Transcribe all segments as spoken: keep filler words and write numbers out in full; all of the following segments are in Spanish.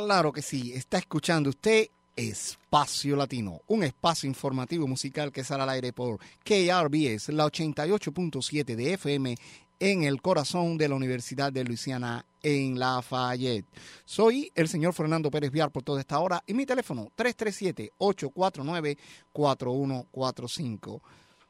Claro que sí, está escuchando usted Espacio Latino, un espacio informativo musical que sale al aire por K R B S, la ochenta y ocho punto siete de F M, en el corazón de la Universidad de Luisiana en Lafayette. Soy el señor Fernando Pérez Viar por toda esta hora y mi teléfono tres tres siete, ocho cuatro nueve, cuatro uno cuatro cinco.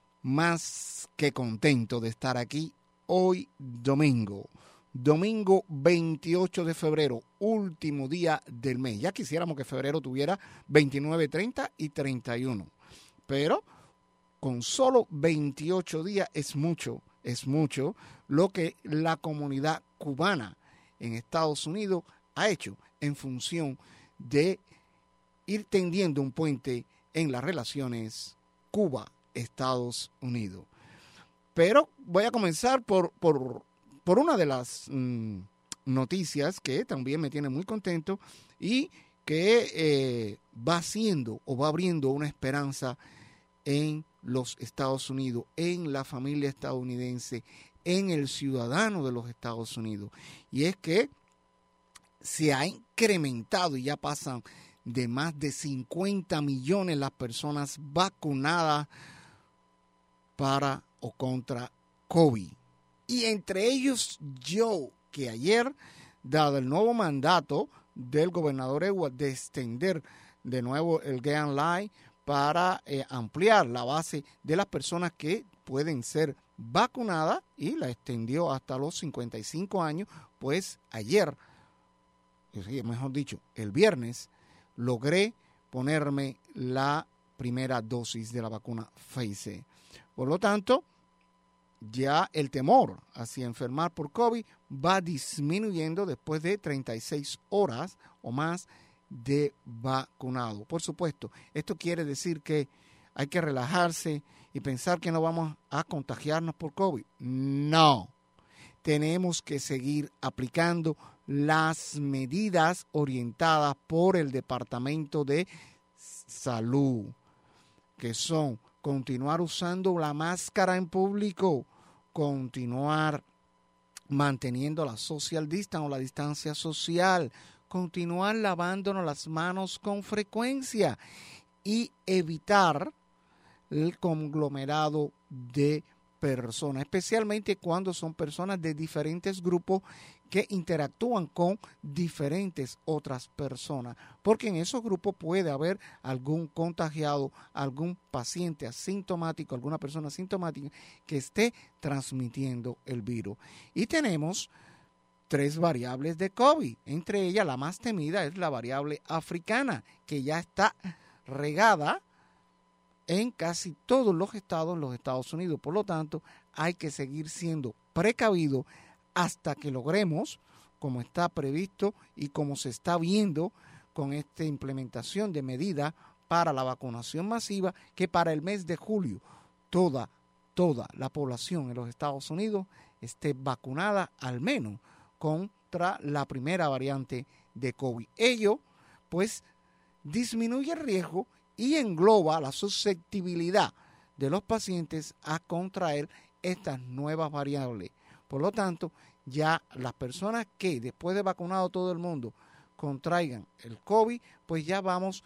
Más que contento de estar aquí hoy domingo. Domingo veintiocho de febrero, último día del mes. Ya quisiéramos que febrero tuviera veintinueve, treinta y treinta y uno. Pero con solo veintiocho días es mucho, es mucho lo que la comunidad cubana en Estados Unidos ha hecho en función de ir tendiendo un puente en las relaciones Cuba-Estados Unidos. Pero voy a comenzar por... por Por una de las mmm, noticias que también me tiene muy contento y que eh, va haciendo o va abriendo una esperanza en los Estados Unidos, en la familia estadounidense, en el ciudadano de los Estados Unidos. Y es que se ha incrementado y ya pasan de más de cincuenta millones las personas vacunadas para o contra COVID. Y entre ellos yo, que ayer, dado el nuevo mandato del gobernador Edwards de extender de nuevo el Get Online para eh, ampliar la base de las personas que pueden ser vacunadas y la extendió hasta los cincuenta y cinco años, pues ayer, mejor dicho, el viernes, logré ponerme la primera dosis de la vacuna Pfizer. Por lo tanto, ya el temor hacia enfermar por COVID va disminuyendo después de treinta y seis horas o más de vacunado. Por supuesto, esto quiere decir que hay que relajarse y pensar que no vamos a contagiarnos por COVID. No, tenemos que seguir aplicando las medidas orientadas por el Departamento de Salud, que son continuar usando la máscara en público, continuar manteniendo la social distance o la distancia social, continuar lavándonos las manos con frecuencia y evitar el conglomerado de personas, especialmente cuando son personas de diferentes grupos que interactúan con diferentes otras personas, porque en esos grupos puede haber algún contagiado, algún paciente asintomático, alguna persona asintomática que esté transmitiendo el virus. Y tenemos tres variables de COVID, entre ellas la más temida es la variable africana, que ya está regada en casi todos los estados en los Estados Unidos. Por lo tanto, hay que seguir siendo precavidos hasta que logremos, como está previsto y como se está viendo con esta implementación de medidas para la vacunación masiva, que para el mes de julio toda, toda la población en los Estados Unidos esté vacunada al menos contra la primera variante de COVID. Ello, pues, disminuye el riesgo y engloba la susceptibilidad de los pacientes a contraer estas nuevas variables. Por lo tanto, ya las personas que después de vacunado todo el mundo contraigan el COVID, pues ya vamos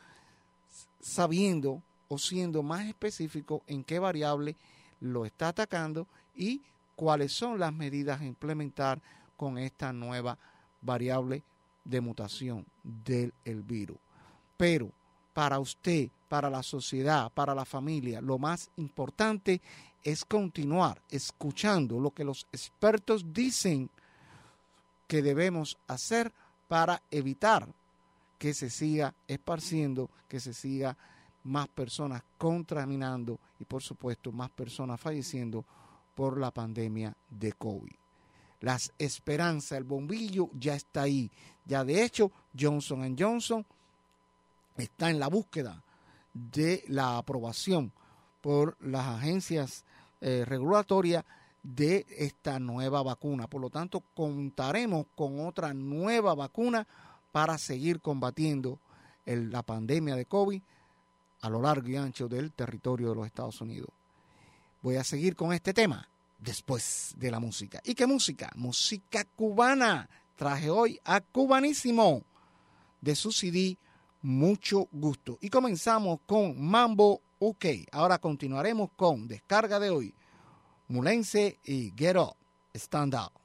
sabiendo o siendo más específicos en qué variable lo está atacando y cuáles son las medidas a implementar con esta nueva variable de mutación del el virus. Pero para usted, para la sociedad, para la familia, lo más importante es continuar escuchando lo que los expertos dicen que debemos hacer para evitar que se siga esparciendo, que se siga más personas contaminando y, por supuesto, más personas falleciendo por la pandemia de COVID. Las esperanzas, el bombillo ya está ahí. Ya de hecho, Johnson and Johnson está en la búsqueda de la aprobación por las agencias eh, regulatorias de esta nueva vacuna. Por lo tanto, contaremos con otra nueva vacuna para seguir combatiendo el, la pandemia de COVID a lo largo y ancho del territorio de los Estados Unidos. Voy a seguir con este tema después de la música. ¿Y qué música? Música cubana. Traje hoy a Cubanísimo, de su C D Mucho Gusto. Y comenzamos con Mambo U K. Ahora continuaremos con Descarga de Hoy, Mulense y Get Up, Stand Out.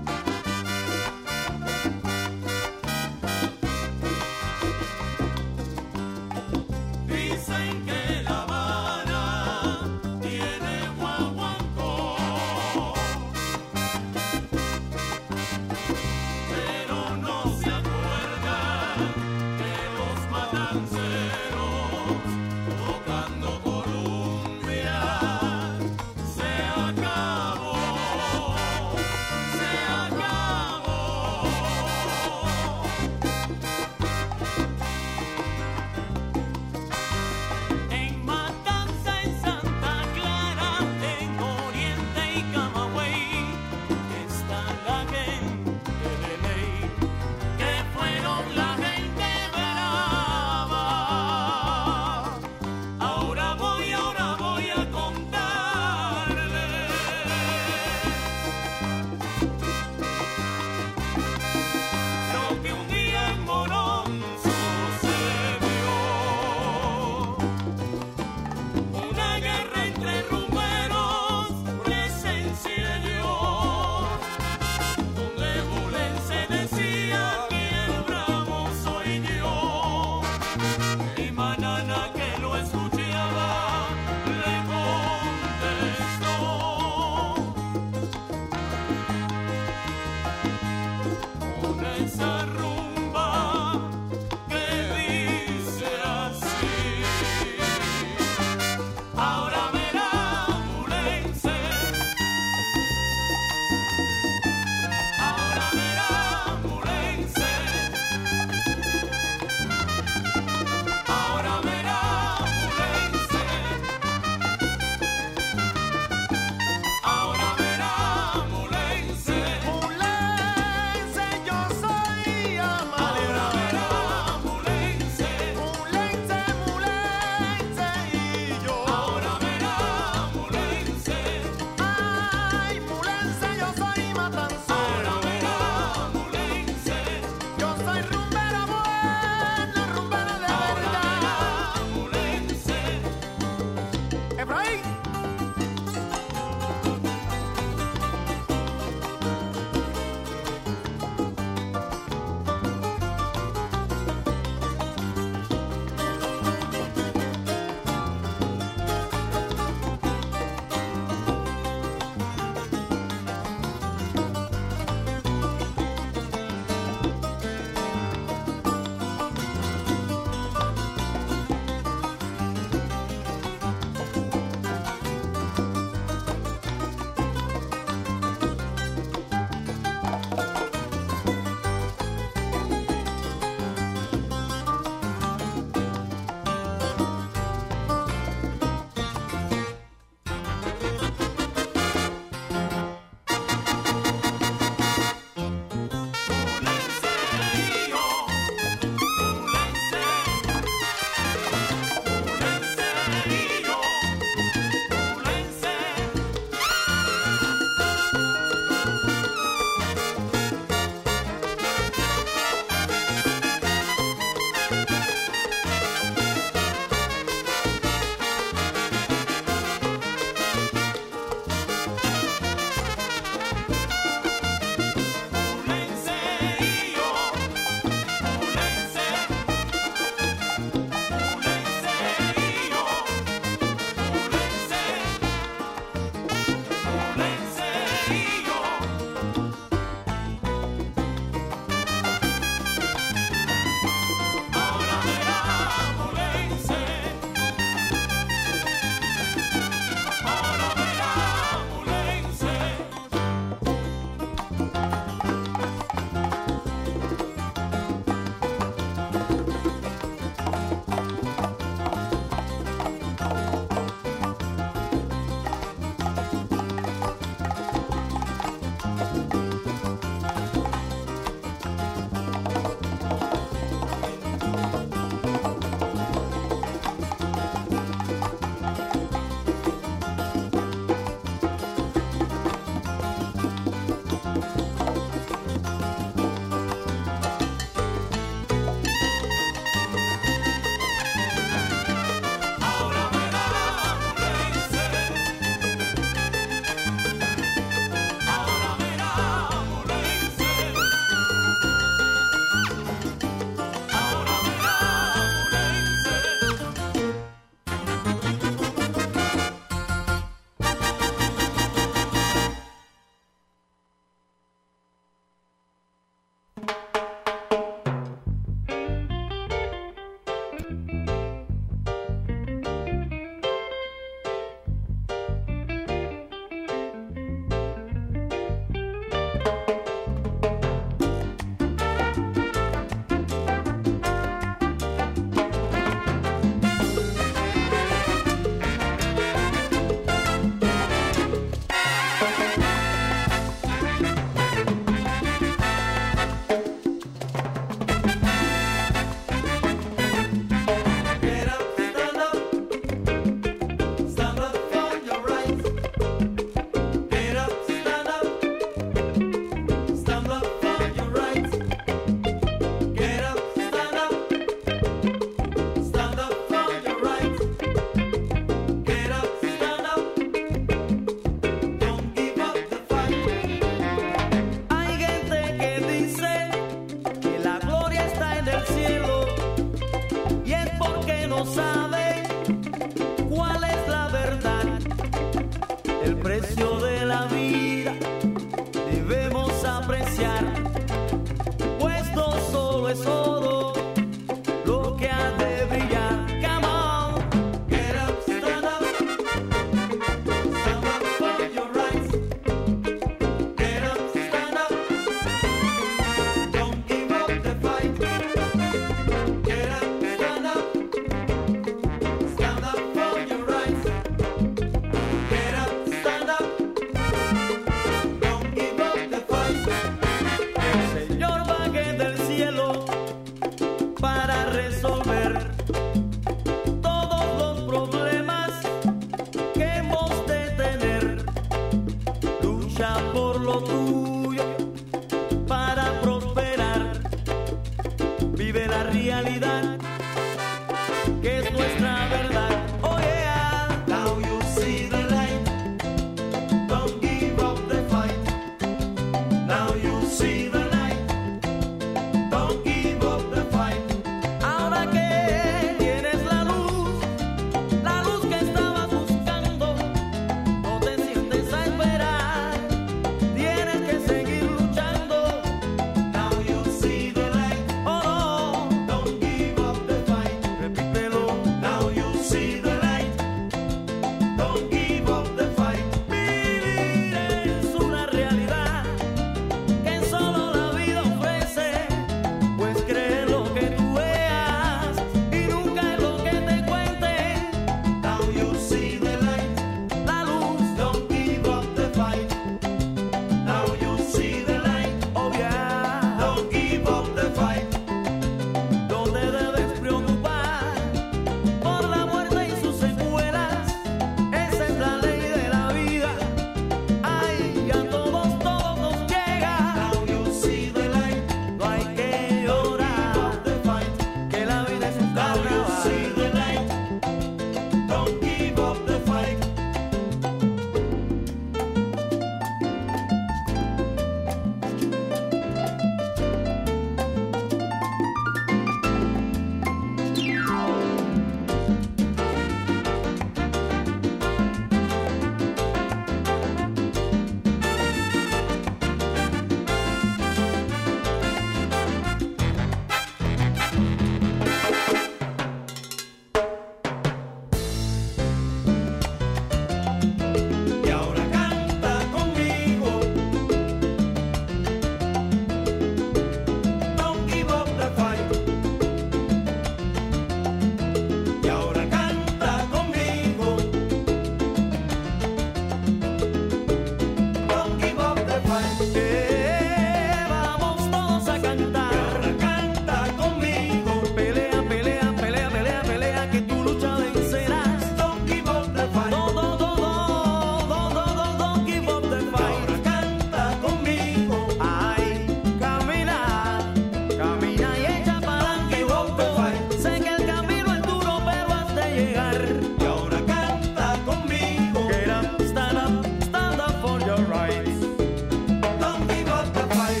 llegar. Y ahora canta conmigo. Get up, stand up, stand up for your rights. Don't give up the fight.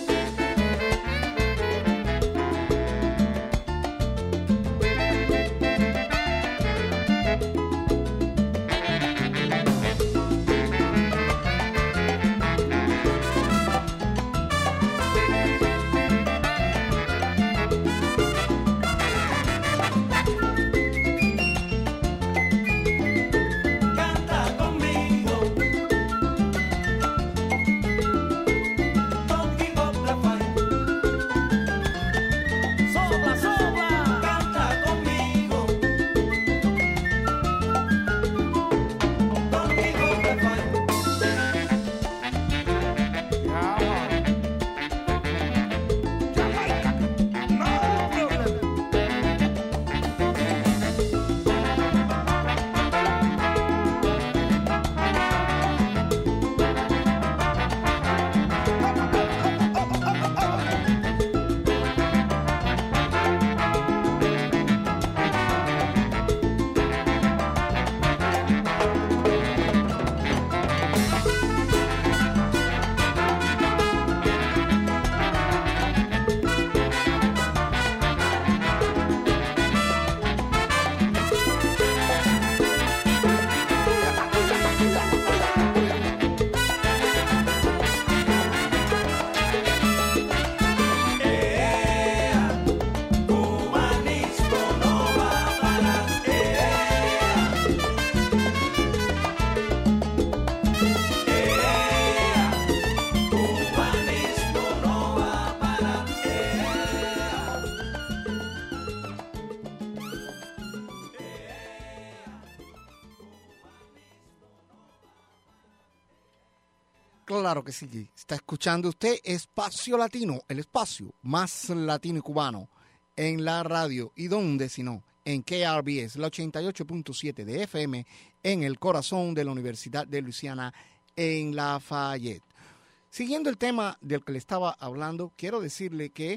Canta conmigo. Don't give up the fight. Sopla, sopla. Canta conmigo. Don't give up the fight. Ea, cubanismo no va a parar. Ea, ea, cubanismo no va a parar. Ea. Claro que sí. Está escuchando usted Espacio Latino, el espacio más latino y cubano en la radio. ¿Y dónde si no? En K R B S, la ochenta y ocho punto siete de F M, en el corazón de la Universidad de Luisiana, en Lafayette. Siguiendo el tema del que le estaba hablando, quiero decirle que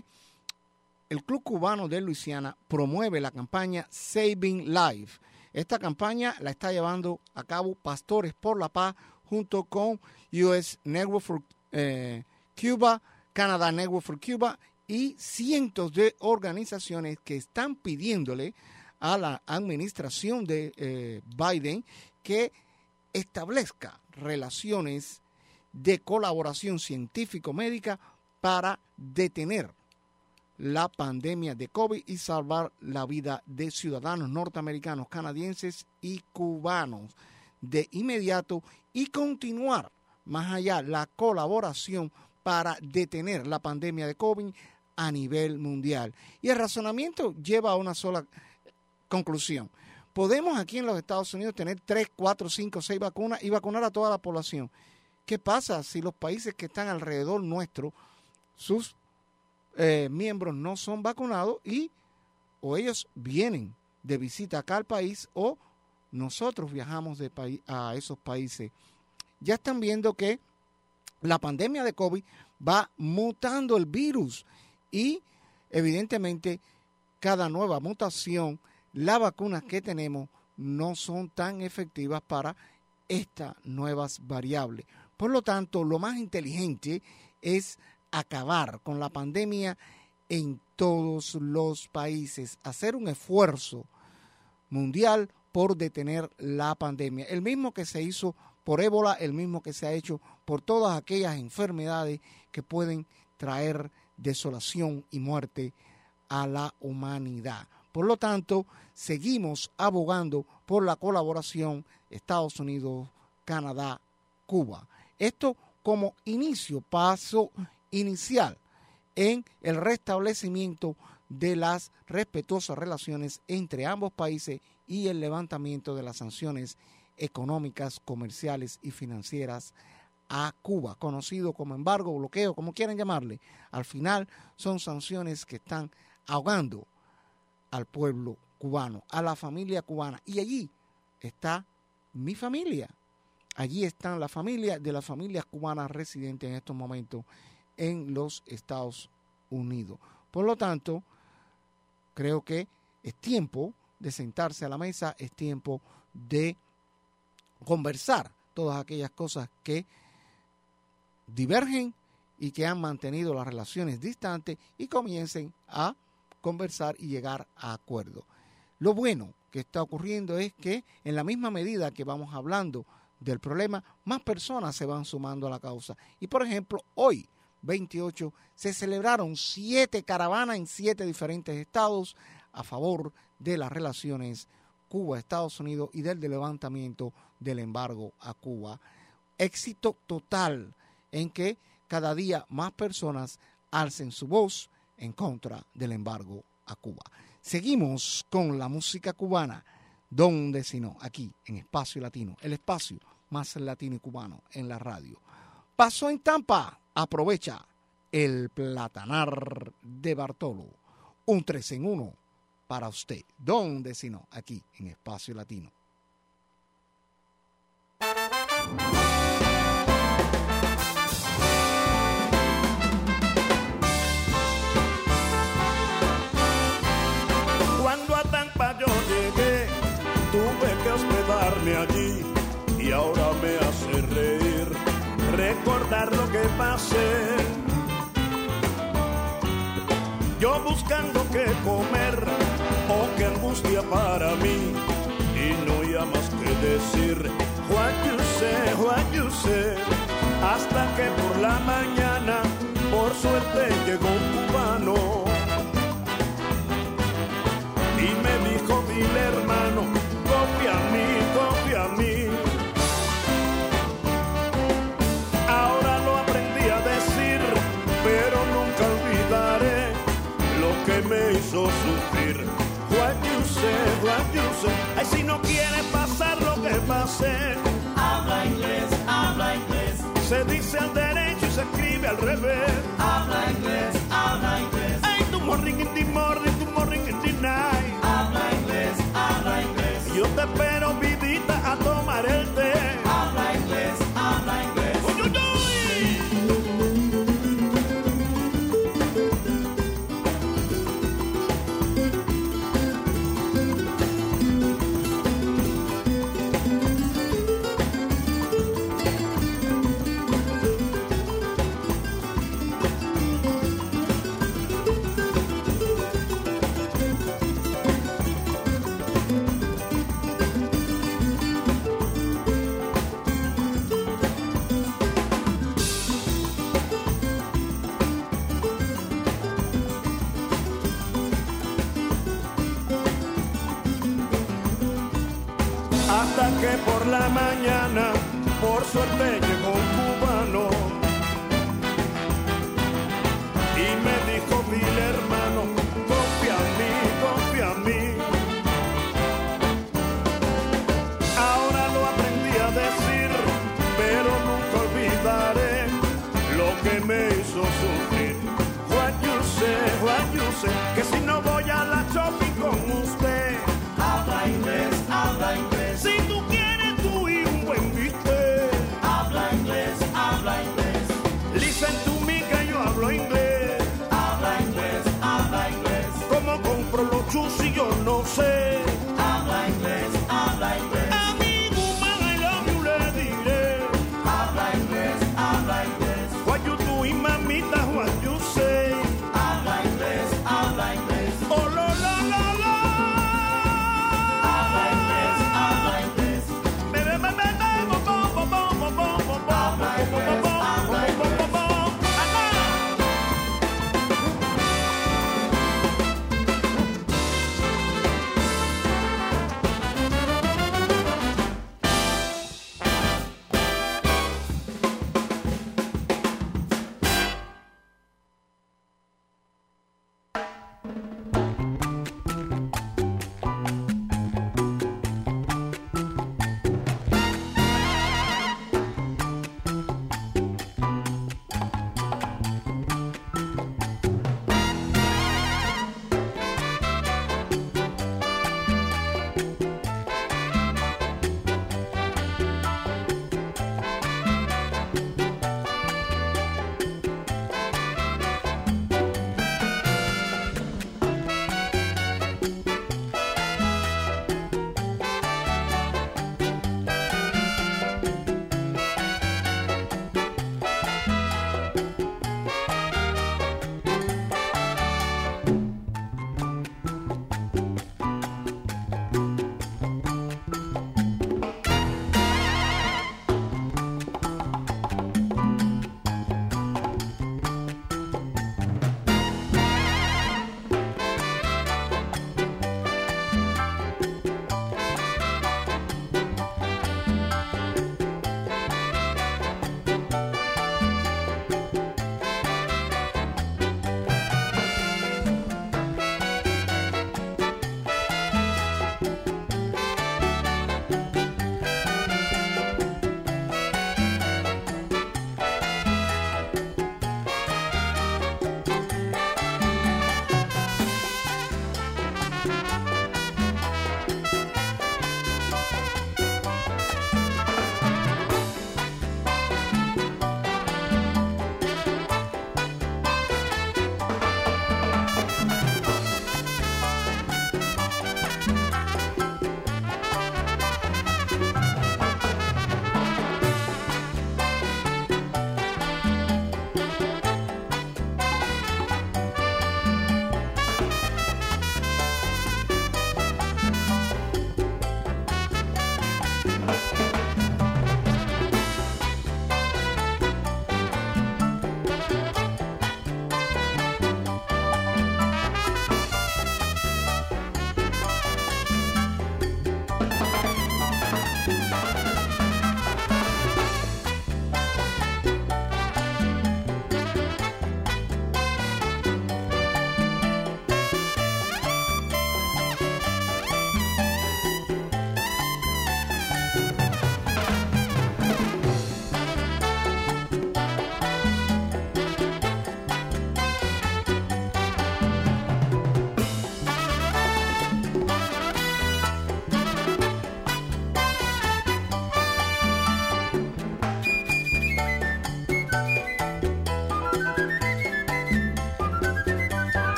el Club Cubano de Luisiana promueve la campaña Saving Life. Esta campaña la está llevando a cabo Pastores por la Paz junto con U S Network for eh, Cuba, Canada Network for Cuba y cientos de organizaciones que están pidiéndole a la administración de eh, Biden que establezca relaciones de colaboración científico-médica para detener la pandemia de COVID y salvar la vida de ciudadanos norteamericanos, canadienses y cubanos de inmediato y continuar más allá la colaboración para detener la pandemia de COVID a nivel mundial. Y el razonamiento lleva a una sola conclusión. Podemos aquí en los Estados Unidos tener tres, cuatro, cinco, seis vacunas y vacunar a toda la población. ¿Qué pasa si los países que están alrededor nuestro, sus eh, miembros no son vacunados y o ellos vienen de visita acá al país o nosotros viajamos de país a esos países? Ya están viendo que la pandemia de COVID va mutando el virus y evidentemente cada nueva mutación, las vacunas que tenemos no son tan efectivas para estas nuevas variables. Por lo tanto, lo más inteligente es acabar con la pandemia en todos los países, hacer un esfuerzo mundial por detener la pandemia. El mismo que se hizo por ébola, el mismo que se ha hecho por todas aquellas enfermedades que pueden traer desolación y muerte a la humanidad. Por lo tanto, seguimos abogando por la colaboración Estados Unidos, Canadá, Cuba. Esto como inicio, paso inicial en el restablecimiento de las respetuosas relaciones entre ambos países y el levantamiento de las sanciones económicas, comerciales y financieras a Cuba, conocido como embargo, bloqueo, como quieran llamarle. Al final son sanciones que están ahogando al pueblo cubano, a la familia cubana. Y allí está mi familia. Allí están las familias de las familias cubanas residentes en estos momentos en los Estados Unidos. Por lo tanto, creo que es tiempo de sentarse a la mesa, es tiempo de conversar todas aquellas cosas que divergen y que han mantenido las relaciones distantes y comiencen a conversar y llegar a acuerdos. Lo bueno que está ocurriendo es que en la misma medida que vamos hablando del problema, más personas se van sumando a la causa. Y por ejemplo, hoy, veintiocho, se celebraron siete caravanas en siete diferentes estados a favor de las relaciones Cuba-Estados Unidos y del levantamiento del embargo a Cuba. Éxito total en que cada día más personas alcen su voz en contra del embargo a Cuba. Seguimos con la música cubana, donde si no, aquí en Espacio Latino, el espacio más latino y cubano en la radio. Pasó en Tampa, aprovecha el platanar de Bartolo, un tres en uno para usted, donde si no, aquí en Espacio Latino. Cuando a Tampa yo llegué, tuve que hospedarme allí y ahora me hace reír recordar lo que pasé. Yo buscando qué comer, oh qué angustia para mí, y no había más que decir what you say, what you say, hasta que por la mañana por suerte llegó un cubano y me dijo, dile hermano, confía a mí, confía a mí. Ahora lo aprendí a decir, pero nunca olvidaré lo que me hizo sufrir. What you say, what you say. Ay, si no quiere pasar lo que pasé, Habla inglés, habla inglés, se dice al derecho y se escribe al revés. habla inglés, habla inglés, Ay, tomorrow in the morning, tomorrow in the night. habla inglés, habla inglés, Yo te espero, vidita, a tomar el té. habla inglés, habla inglés. Uy, uy, uy. Hasta que por la mañana, por suerte llegó un cubano y me dijo, dile hermano, confía en mí, confía en mí. Ahora lo aprendí a decir, pero nunca olvidaré lo que me hizo sufrir. What you say, what you say, que si no voy a la shopping con usted, Habla inglés, habla inglés, si tú quieres tú y un buen bistec, habla inglés,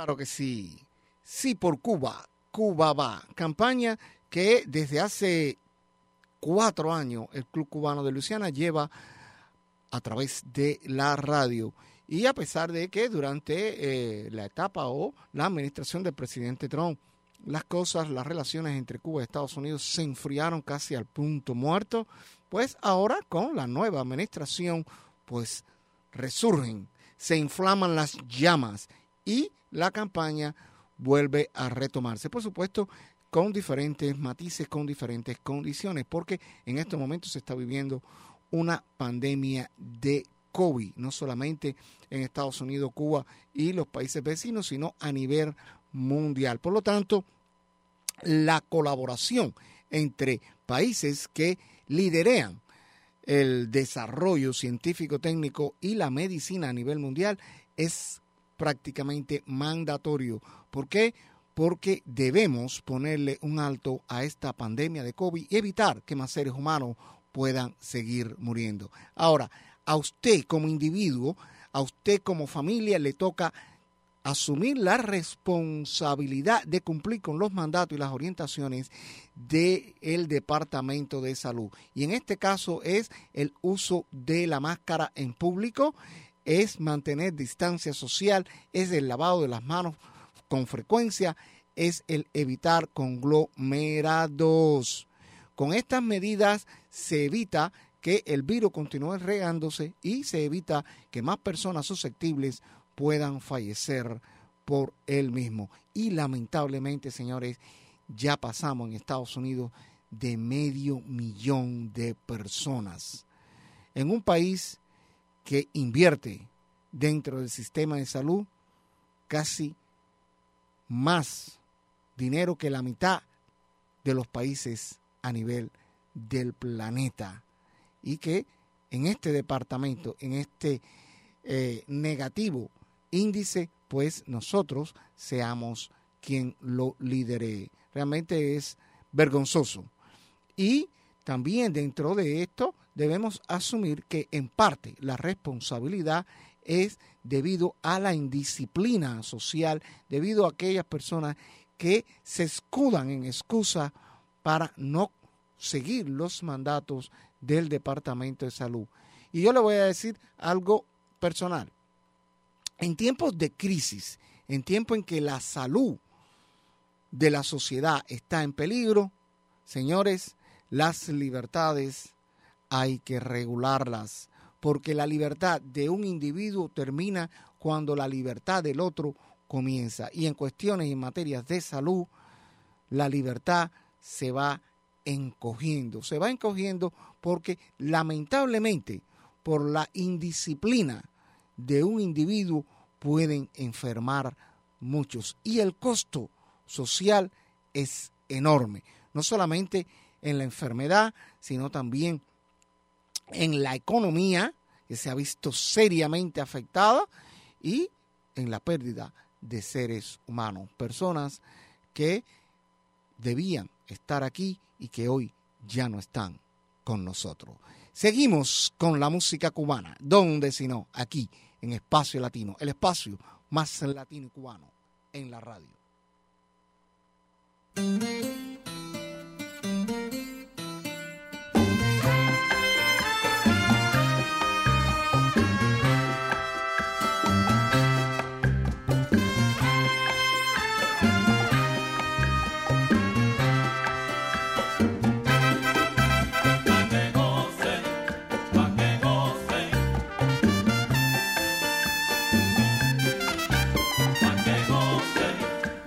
Claro que sí. Sí por Cuba. Cuba va. Campaña que desde hace cuatro años el Club Cubano de Luisiana lleva a través de la radio. Y a pesar de que durante eh, la etapa o la administración del presidente Trump, las cosas, las relaciones entre Cuba y Estados Unidos se enfriaron casi al punto muerto, pues ahora con la nueva administración, pues resurgen, se inflaman las llamas y la campaña vuelve a retomarse. Por supuesto, con diferentes matices, con diferentes condiciones, porque en estos momentos se está viviendo una pandemia de COVID, no solamente en Estados Unidos, Cuba y los países vecinos, sino a nivel mundial. Por lo tanto, la colaboración entre países que liderean el desarrollo científico, técnico y la medicina a nivel mundial es prácticamente mandatorio. ¿Por qué? Porque debemos ponerle un alto a esta pandemia de COVID y evitar que más seres humanos puedan seguir muriendo. Ahora, a usted como individuo, a usted como familia le toca asumir la responsabilidad de cumplir con los mandatos y las orientaciones del Departamento de Salud. Y en este caso es el uso de la máscara en público, es mantener distancia social, es el lavado de las manos con frecuencia, es el evitar conglomerados. Con estas medidas se evita que el virus continúe regándose y se evita que más personas susceptibles puedan fallecer por él mismo. Y lamentablemente, señores, ya pasamos en Estados Unidos de medio millón de personas. En un país que invierte dentro del sistema de salud casi más dinero que la mitad de los países a nivel del planeta. Y que en este departamento, en este eh, negativo índice, pues nosotros seamos quien lo lidere. Realmente es vergonzoso. Y también dentro de esto debemos asumir que en parte la responsabilidad es debido a la indisciplina social, debido a aquellas personas que se escudan en excusa para no seguir los mandatos del Departamento de Salud. Y yo le voy a decir algo personal. En tiempos de crisis, en tiempos en que la salud de la sociedad está en peligro, señores, las libertades hay que regularlas, porque la libertad de un individuo termina cuando la libertad del otro comienza. Y en cuestiones y en materias de salud, la libertad se va encogiendo. Se va encogiendo porque lamentablemente por la indisciplina de un individuo pueden enfermar muchos. Y el costo social es enorme. No solamente en la enfermedad, sino también en la economía, que se ha visto seriamente afectada, y en la pérdida de seres humanos. Personas que debían estar aquí y que hoy ya no están con nosotros. Seguimos con la música cubana. ¿Dónde sino? Aquí, en Espacio Latino. El espacio más latino y cubano en la radio. Pa' que gocen,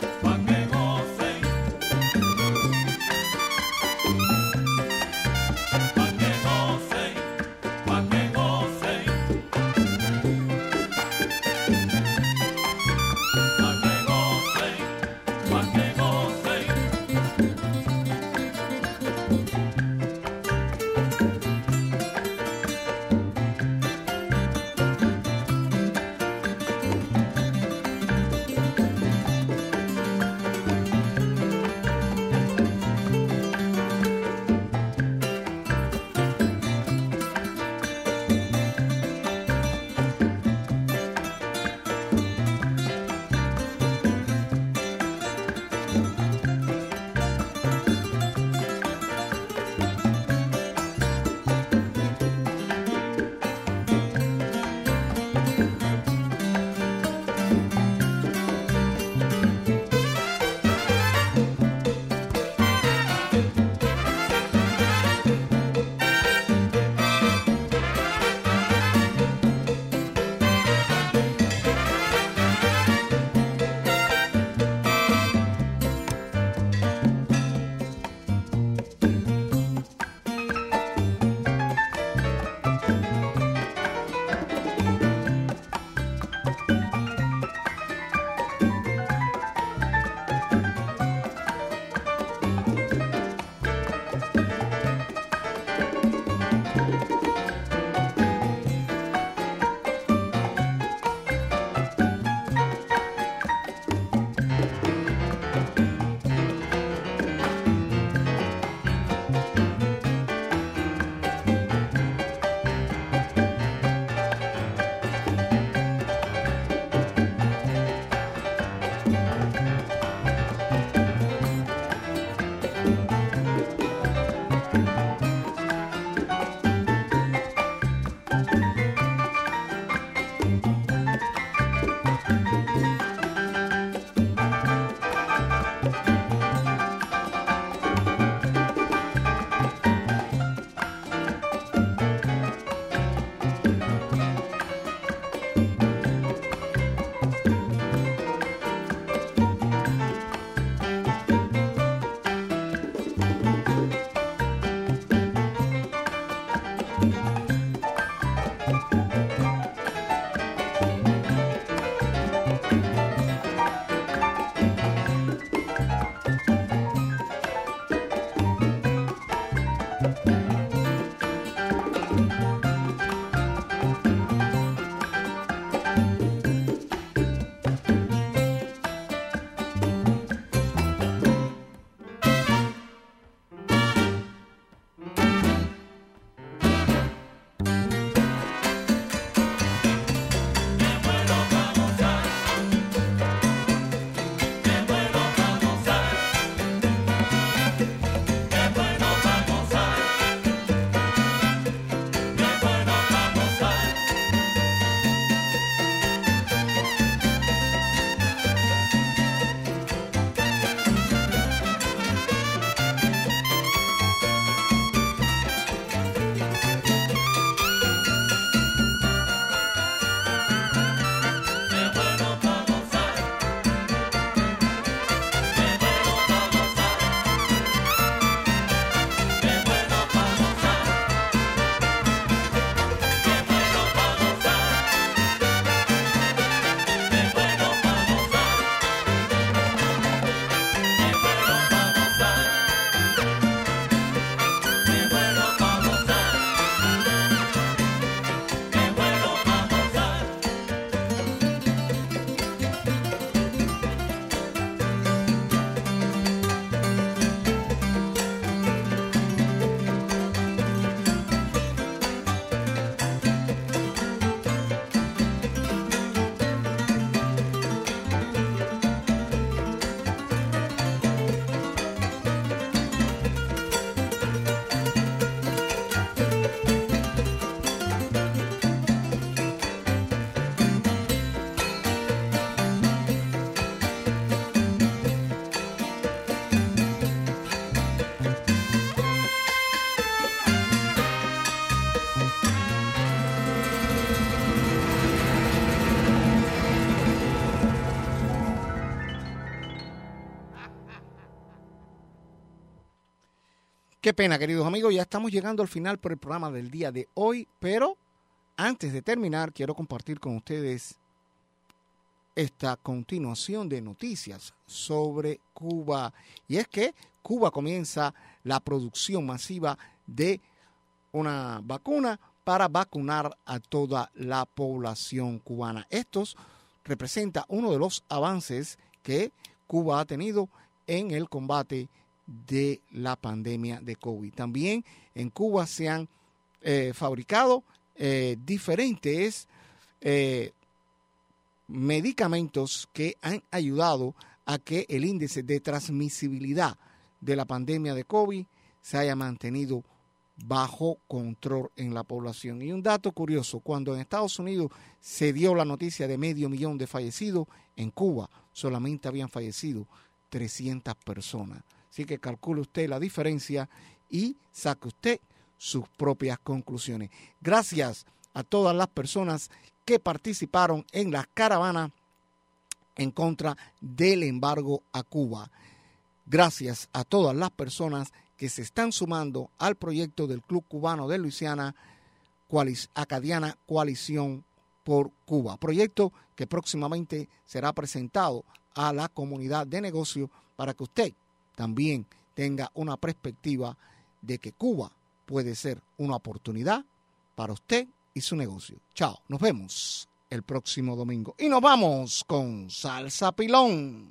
Qué pena, queridos amigos, ya estamos llegando al final por el programa del día de hoy, pero antes de terminar quiero compartir con ustedes esta continuación de noticias sobre Cuba. Y es que Cuba comienza la producción masiva de una vacuna para vacunar a toda la población cubana. Estos representa uno de los avances que Cuba ha tenido en el combate de la pandemia de COVID. También en Cuba se han eh, fabricado eh, diferentes eh, medicamentos que han ayudado a que el índice de transmisibilidad de la pandemia de COVID se haya mantenido bajo control en la población. Y un dato curioso, cuando en Estados Unidos se dio la noticia de medio millón de fallecidos, en Cuba solamente habían fallecido trescientas personas. Así que calcule usted la diferencia y saque usted sus propias conclusiones. Gracias a todas las personas que participaron en las caravanas en contra del embargo a Cuba. Gracias a todas las personas que se están sumando al proyecto del Club Cubano de Luisiana, Coalic- Acadiana Coalición por Cuba. Proyecto que próximamente será presentado a la comunidad de negocio para que usted también tenga una perspectiva de que Cuba puede ser una oportunidad para usted y su negocio. Chao, nos vemos el próximo domingo. Y nos vamos con Salsa Pilón.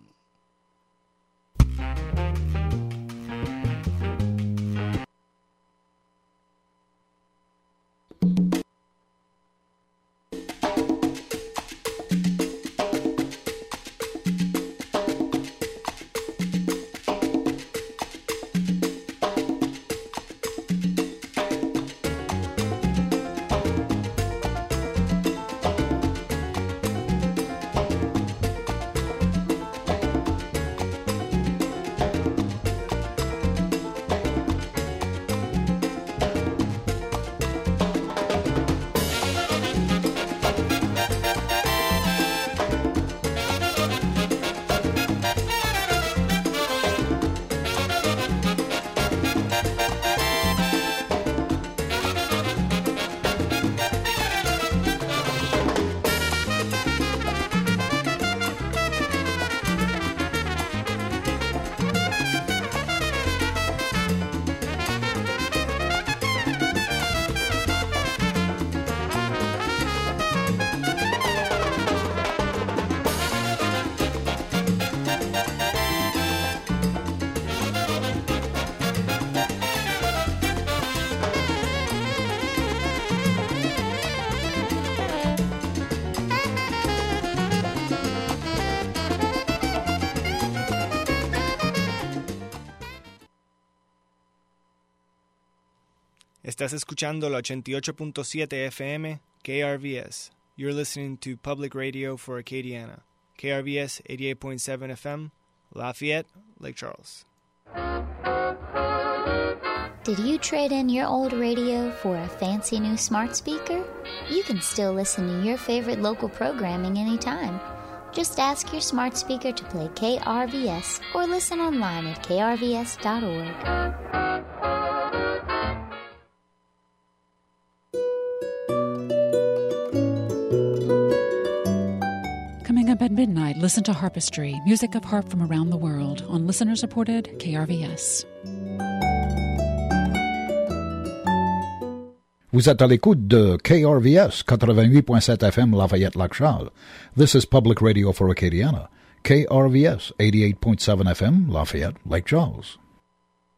Estás escuchando la ochenta y ocho punto siete F M K R V S. You're listening to Public Radio for Acadiana. K R V S eighty-eight point seven F M, Lafayette, Lake Charles. Did you trade in your old radio for a fancy new smart speaker? You can still listen to your favorite local programming anytime. Just ask your smart speaker to play K R V S or listen online at k r v s dot org. Coming up at midnight, listen to Harpistry, music of harp from around the world on listener-supported K R V S. Vous êtes à l'écoute de K R V S eighty-eight point seven F M Lafayette Lac Charles. This is Public Radio for Acadiana. K R V S eighty-eight point seven F M Lafayette Lake Charles.